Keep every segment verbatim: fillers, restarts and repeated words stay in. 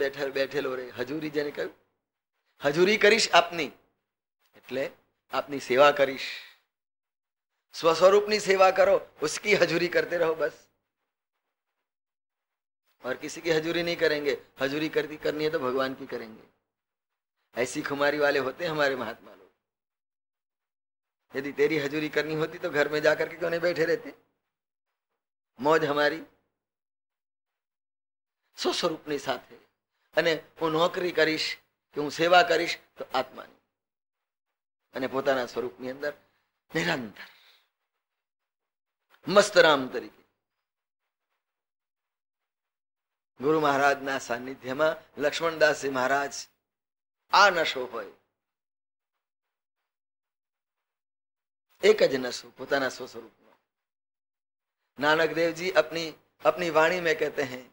બેઠે બેઠેલો રે. હજુરી જેને કહ્યું, હજુરી કરીશ આપની એટલે આપની સેવા કરીશ. स्वस्वरूप सेवा करो, उसकी हजूरी करते रहो बस, और किसी की हजूरी नहीं करेंगे. हजूरी करती करनी है तो भगवान की करेंगे. ऐसी खुमारी वाले होते हैं हमारे महात्मा लोग. यदि तेरी हजूरी करनी होती तो घर में जाकर के क्यों नहीं बैठे रहते. मौज हमारी स्वस्वरूपની સાથે, અને હું નોકરી કરીશ કે હું સેવા કરીશ તો આત્માની, અને પોતાના સ્વરૂપની અંદર નિરંતર મસ્તરામ તરીકે. ગુરુ મહારાજના સાનિધ્યમાં લક્ષ્મણદાસજી મહારાજ આ નશો હોય, એક જ નશો પોતાના સ્વસ્વરૂપનો. नानक देव जी अपनी अपनी वाणी में कहते हैं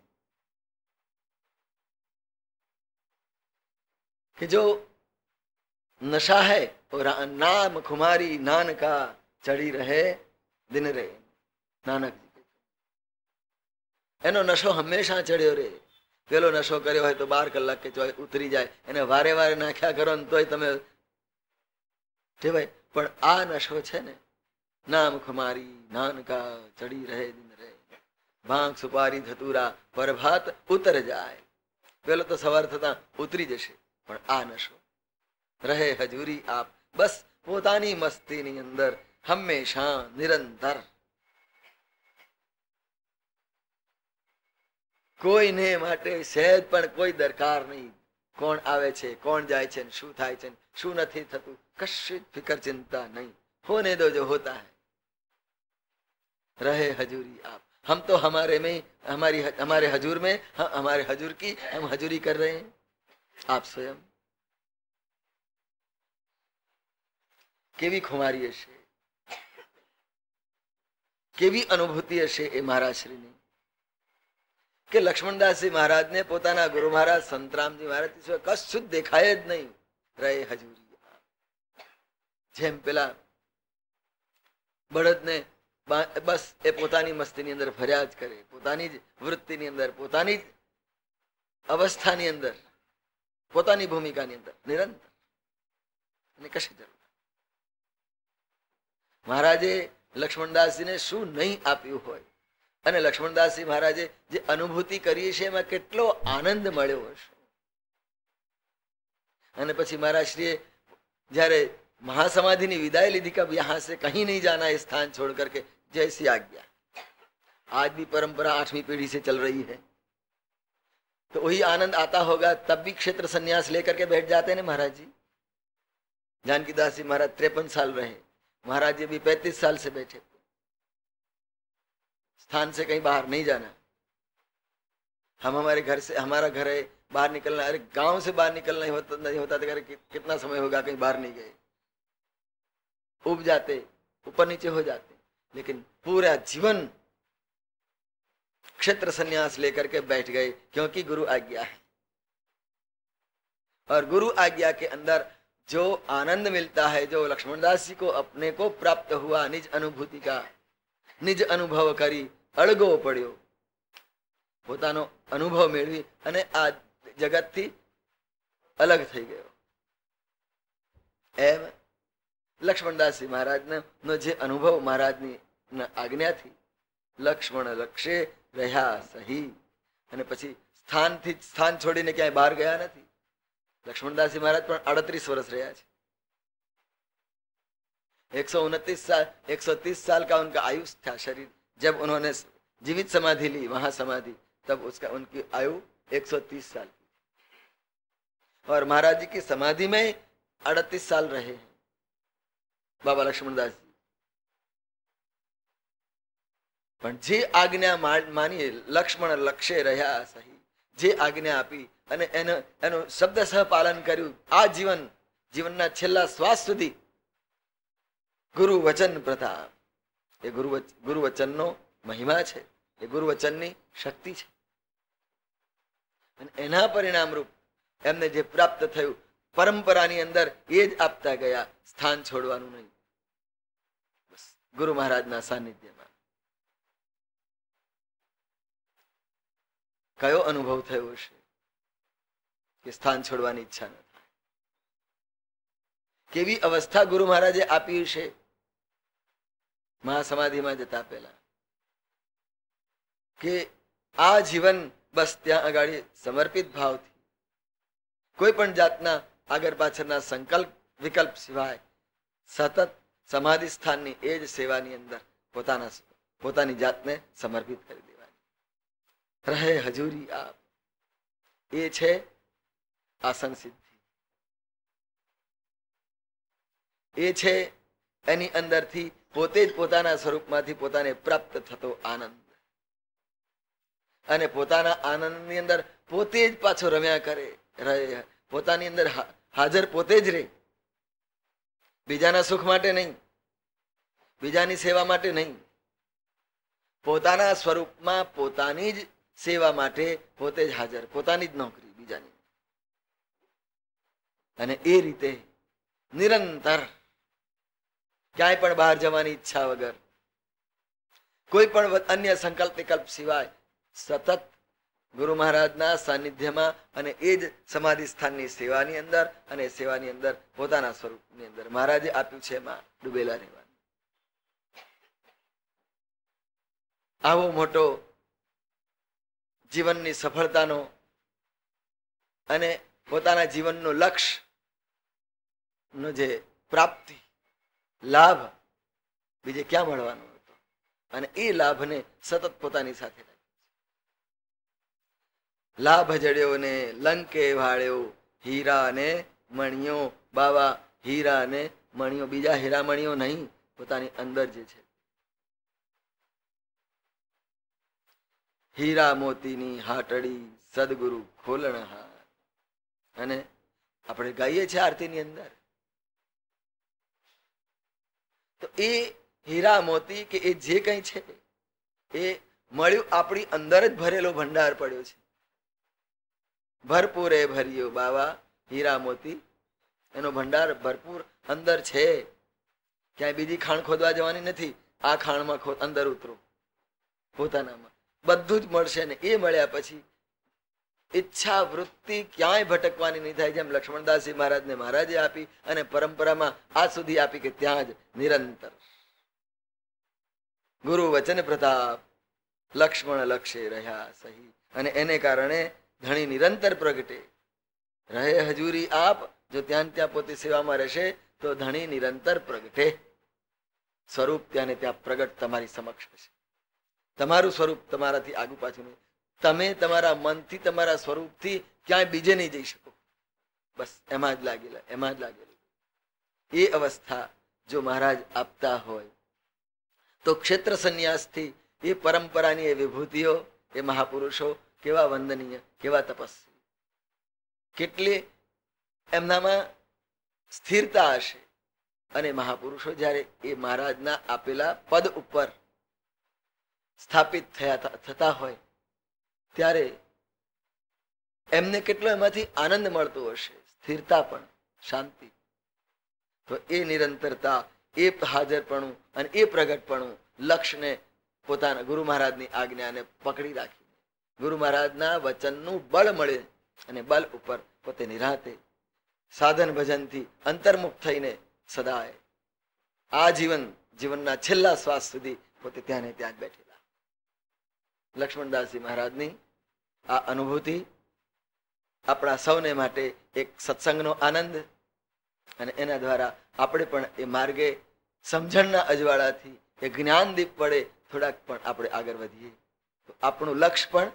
कि जो नशा है वो नाम खुमारी नान का चढ़ी रहे दिन रे. नानक जी एनो नशो हमेशा चढ़्यो रे. पेलो नशो कर्यो होय तो बार कलाक के चोय उतरी जाए, एने वारे वारे नाख्या करो ने तोय तमे टेवाय. पण आ नशो छे ने, नाम खुमारी नान का चढ़ी रहे दिन रे, भांग सुपारी धतूरा प्रभात उतर जाए. पेलो तो सवार थता उतरी जशे, पण आ नशो रहे हजूरी आप बस पोतानी मस्तीनी अंदर हमेशा निरंतर. કોઈને માટે સહેજ પણ કોઈ દરકાર નહીં. કોણ આવે છે, કોણ જાય છે, શું થાય છે, શું નથી થતું, કશી ફિકર ચિંતા નહીં. होने दो जो होता है. रहे हजूरी आप. हम तो हमारे में हमारी हमारे हजूर में हम हमारे हजूर की हम हजूरी कर रहे हैं. आप स्वयं केवी खुमारी हशे, केवी अनुभूति हशे ए महाराज श्रीनी કે લક્ષ્મણદાસજી મહારાજને પોતાના ગુરુ મહારાજ સંતરામજી મહારાજ કશું દેખાય જ નહીં. રહે હજૂરી. જેમ પેલા બળદને બસ એ પોતાની મસ્તીની અંદર ફર્યા જ કરે, પોતાની જ વૃત્તિની અંદર, પોતાની જ અવસ્થાની અંદર, પોતાની ભૂમિકાની અંદર નિરંતર, અને કશી જરૂર. મહારાજે લક્ષ્મણદાસજીને શું નહીં આપ્યું હોય, અને લક્ષ્મણદાસજી મહારાજે જે અનુભૂતિ કરી છે એમાં કેટલો આનંદ મળ્યો હશે. અને પછી મહારાજશ્રીએ જયારે महासमाधि ने विदाई ली थी, कब यहां से कहीं नहीं जाना है स्थान छोड़ करके, जैसी आज्ञा. आज भी परंपरा आठवीं पीढ़ी से चल रही है, तो वही आनंद आता होगा. तब भी क्षेत्र संन्यास लेकर के बैठ जाते हैं महाराज जी. जानकीदास जी महाराज तिरपन साल रहे, महाराज जी भी पैंतीस साल से बैठे. स्थान से कहीं बाहर नहीं जाना. हम हमारे घर से, हमारा घर है, बाहर निकलना, अरे गांव से बाहर निकलना ही होता नहीं होता था. कितना समय होगा कहीं बाहर नहीं गए, उब जाते, ऊपर नीचे हो जाते. लेकिन पूरा जीवन क्षेत्र संन्यास लेकर के बैठ गए, क्योंकि गुरु आज्ञा है. और गुरु आज्ञा के अंदर जो आनंद मिलता है, जो लक्ष्मणदास जी को अपने को प्राप्त हुआ, निज अनुभूति का निज अनुभव करी अड़गो पड्यो, પોતાનો અનુભવ મેળવી અને આ જગતથી અલગ થઈ ગયો. એમ લક્ષ્મણદાસજી મહારાજનો જે અનુભવ મહારાજની આજ્ઞાથી લક્ષ્મણ લક્ષે રહ્યા સહી, અને પછી સ્થાનથી સ્થાન છોડીને ક્યાંય બહાર ગયા નથી. લક્ષ્મણદાસજી મહારાજ પણ અડત્રીસ વર્ષ રહ્યા છે. एक सौ उनतीस साल एक सौ तीस साल का उनका आयुष था शरीर. जब उन्होंने जीवित समाधि ली, महासमाधि, तब उसका उनकी आयु एक सौ तीस साल की. और महाराज जी की समाधि में अड़तीस साल रहे हैं बाबा लक्ष्मणदास जी. પણ જે આજ્ઞા માની લક્ષ્મણ લક્ષે રહ્યા સહી, જે આજ્ઞા આપી અને એનો એનું શબ્દસહ પાલન કર્યું આ જીવન, જીવનના છેલ્લા શ્વાસ સુધી. ગુરુ વચન પ્રતાપ, એ ગુરુ ગુરુ વચનનો મહિમા છે, એ ગુરુ વચનની શક્તિ છે. અને એના પરિણામ રૂપ એમને જે પ્રાપ્ત થયું પરંપરાની અંદર એ જ આપતા ગયા. સ્થાન છોડવાનું નહીં, બસ ગુરુ મહારાજના સાનિધ્યમાં. કયો અનુભવ થયો હશે, કે સ્થાન છોડવાની ઈચ્છા ન થાય. કેવી અવસ્થા ગુરુ મહારાજે આપી છે મહાસમાધિમાં જતા પહેલા, કે આ જીવન બસ ત્યાં આગળ સમર્પિત ભાવથી કોઈ પણ જાતના આગળ પાછળના સંકલ્પ વિકલ્પ સિવાય સતત સમાધિ સ્થાનની એ જ સેવાની અંદર પોતાના પોતાની જાતને સમર્પિત કરી દેવાની. રહે હજુરી આપ, એ છે આસન સિદ્ધિ. એ છે એની અંદરથી પોતે જ પોતાના સ્વરૂપમાંથી પોતાને પ્રાપ્ત થતો આનંદ, અને પોતાના આનંદની અંદર પોતે જ પાછો રમ્યા કરે, રહે પોતાની અંદર હાજર પોતે જ રહે, બીજાના સુખ માટે નહીં, બીજાની સેવા માટે નહીં, પોતાના સ્વરૂપમાં પોતાની જ સેવા માટે પોતે જ હાજર, પોતાની જ નોકરી બીજાની. અને એ રીતે નિરંતર ક્યાંય પણ બહાર જવાની ઈચ્છા વગર, કોઈ પણ અન્ય સંકલ્પ વિકલ્પ સિવાય સતત ગુરુ મહારાજના સાનિધ્યમાં અને એ જ સમાધિ સ્થાનની સેવાની અંદર અને સેવાની અંદર પોતાના સ્વરૂપની અંદર મહારાજે આપ્યું છે એમાં ડૂબેલા રહેવાનું. આવો મોટો જીવનની સફળતાનો અને પોતાના જીવનનો લક્ષ્ય નો જે પ્રાપ્તિ લાભ બીજે ક્યાં મળવાનો હતો, અને એ લાભને સતત પોતાની સાથે રાખ્યો. લાભ જડ્યો ને લંકે વાળ્યો, હીરા ને મણિયો બાવા, હીરા ને મણિયો, બીજા હીરા મણિયો નહીં, પોતાની અંદર જે છે હીરા મોતીની હાટડી સદગુરુ ખોલણહાર. અને આપણે ગાઈએ છીએ આરતીની અંદર, તો એ હીરા મોતી કે એ જે કંઈ છે એ મળ્યું આપણી અંદર જ ભરેલો ભંડાર પડ્યો છે. ભરપૂર એ ભર્યો બાવા હીરા મોતી, એનો ભંડાર ભરપૂર અંદર છે. ક્યાંય બીજી ખાણ ખોદવા જવાની નથી. આ ખાણમાં અંદર ઉતરો, પોતાનામાં બધું જ મળશે. ને એ મળ્યા પછી ઈચ્છા વૃત્તિ ક્યાંય ભટકવાની નહીં થાય. જેમ લક્ષ્મણદાસજી મહારાજને મહારાજે આપી અને પરંપરામાં આજ સુધી આપી કે ત્યાં જ નિરંતર ગુરુ વચન પ્રતાપ લક્ષ્મણ લક્ષે રહ્યા સહી. અને એને કારણે ધણી નિરંતર પ્રગટે. રહે હજુરી આપ, જો ત્યાં ત્યાં પોતે સેવામાં રહેશે તો ધણી નિરંતર પ્રગટે. સ્વરૂપ ત્યાં ને ત્યાં પ્રગટ તમારી સમક્ષ હશે. તમારું સ્વરૂપ તમારાથી આગુ પાછું નહીં. તમે તમારા મનથી તમારા સ્વરૂપથી ક્યાંય બીજે નહીં જઈ શકો. બસ એમાં જ લાગેલા, એમાં જ લાગેલું. એ અવસ્થા જો મહારાજ આપતા હોય તો ક્ષેત્ર સંન્યાસથી એ પરંપરાની એ વિભૂતિઓ, એ મહાપુરુષો કેવા વંદનીય, કેવા તપસ્વી, કેટલી એમનામાં સ્થિરતા હશે. અને મહાપુરુષો જ્યારે એ મહારાજના આપેલા પદ ઉપર સ્થાપિત થયા થતા હોય ત્યારે એમને કેટલો એમાંથી આનંદ મળતો હશે, સ્થિરતા પણ, શાંતિ. તો એ નિરંતરતા, એ હાજરપણું અને એ પ્રગટપણું લક્ષ્યને પોતાના ગુરુ મહારાજની આજ્ઞાને પકડી રાખીને ગુરુ મહારાજના વચનનું બળ મળે અને બલ ઉપર પોતે નિરાતે સાધન ભજનથી અંતર્મુખ થઈને સદાય આ જીવન જીવનના છેલ્લા શ્વાસ સુધી પોતે ત્યાં ને ત્યાં જ બેઠેલા લક્ષ્મણદાસજી મહારાજની આ અનુભૂતિ આપણા સૌને માટે એક સત્સંગનો આનંદ, અને એના દ્વારા આપણે પણ એ માર્ગે સમજણના અજવાળાથી એ જ્ઞાનદીપ વડે થોડાક પણ આપણે આગળ વધીએ તો આપણું લક્ષ્ય પણ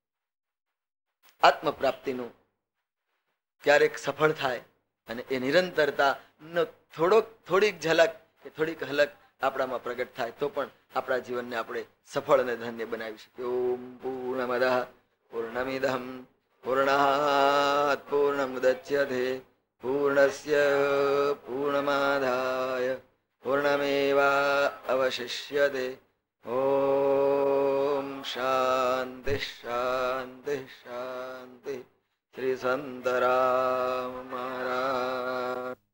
આત્મપ્રાપ્તિનું ક્યારેક સફળ થાય. અને એ નિરંતરતાનો થોડોક થોડીક ઝલક કે થોડીક હલક આપણામાં પ્રગટ થાય તો પણ આપણા જીવનને આપણે સફળ અને ધન્ય બનાવી શકીએ. ઓમ પૂર્ણમદ પૂર્ણમિદં પૂર્ણાત પૂર્ણમુદચ્યતે પૂર્ણસ્ય પૂર્ણમાદાય પૂર્ણમેવાવશિષ્યતે. ઓમ શાંતિ શાંતિ શાંતિ. શ્રી સંતરામ મહારાજ.